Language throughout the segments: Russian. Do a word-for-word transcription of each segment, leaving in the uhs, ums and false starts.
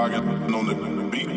target on the beat.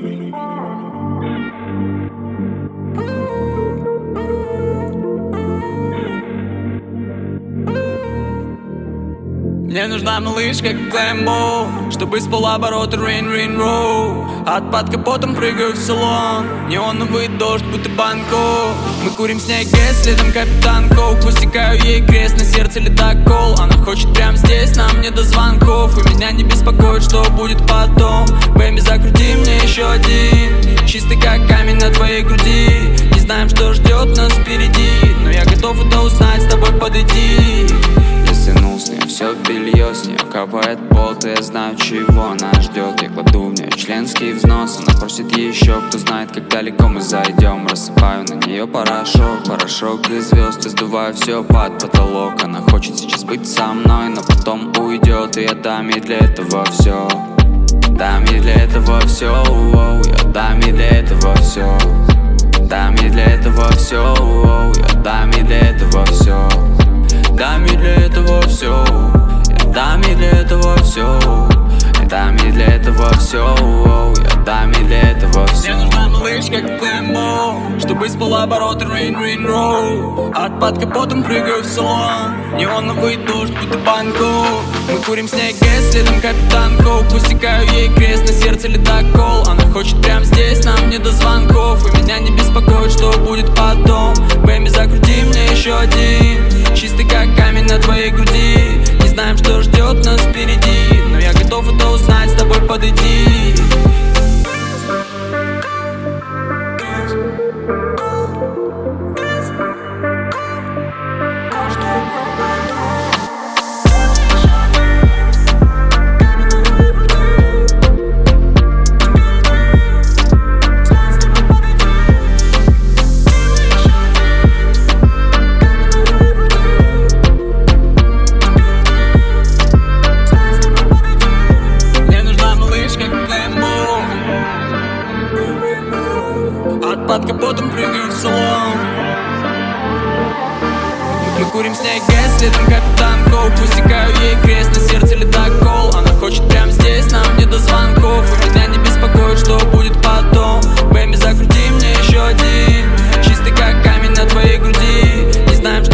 Мне нужна малышка, как Глэмбо, чтобы с полоборота рейн-рейн-роу. От под капотом прыгаю в салон, неоновый дождь, будто Бангкок. Мы курим снег, следом капитан Коук. Высекаю ей крест, на сердце ледокол. Она хочет прямо здесь, нам не до звонков. И меня не беспокоит, что будет потом. Бэмби, закрути мне еще один, чистый как камень на твоей груди. Не знаем, что ждет нас впереди, но я готов это узнать, с тобой подойти. Я стянул с нее все белье, с нее капает пот, и я знаю, чего она ждет. Я кладу в нее членский взнос, она просит еще, кто знает, как далеко мы зайдем. Рассыпаю на нее порошок, порошок из звезд, и сдуваю все под потолок. Она хочет сейчас быть со мной, но потом уйдет, и я дам ей для этого все. Дам ей для этого все, я дам ей для этого все. Дам ей для этого все, я дам ей для этого все. Дам ей для этого все, я дам ей для этого все. Я дам ей для этого все, я дам ей для этого все. Мне нужна малышка, как Глэмбо, чтобы с полоборота рейн-рейн-роу. От-под капотом прыгаю в салон, неоновый дождь, будто Бангкок. Мы курим снег, следом капитан Коук. Высекаю ей крест, на сердце ледокол. Она хочет прямо здесь, нам не до звонков. И меня не беспокоит, что будет потом. Бэмби, закрути мне еще один, чистый как камень на твоей груди. Не знаем, что ждет нас впереди, но я готов это узнать, с тобой подойти. Под капотом прыгаю в салон. Мы курим снег, следом капитан Коук. Высекаю ей крест, на сердце ледокол. Она хочет прямо здесь, нам не до звонков. И меня не беспокоит, что будет потом. Бэмби, закрути мне еще один, чистый как камень на твоей груди. Не знаем,